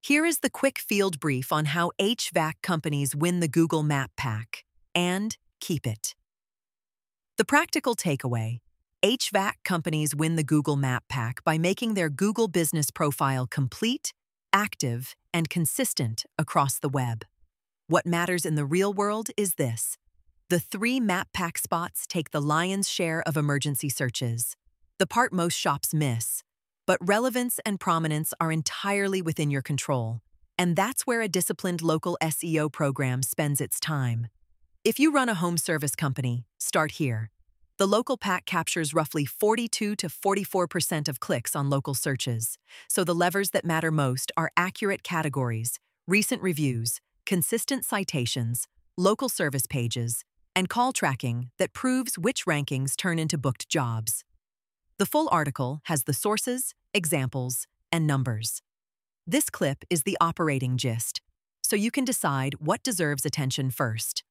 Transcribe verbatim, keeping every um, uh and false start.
Here is the quick field brief on how H V A C companies win the Google Map Pack and keep it. The practical takeaway: H V A C companies win the Google Map Pack by making their Google business profile complete, active, and consistent across the web. What matters in the real world is this: the three Map Pack spots take the lion's share of emergency searches, the part most shops miss. But relevance and prominence are entirely within your control, and that's where a disciplined local S E O program spends its time. If you run a home service company, start here. The local pack captures roughly forty-two to forty-four percent of clicks on local searches, so the levers that matter most are accurate categories, recent reviews, consistent citations, local service pages, and call tracking that proves which rankings turn into booked jobs. The full article has the sources, examples, and numbers. This clip is the operating gist, so you can decide what deserves attention first.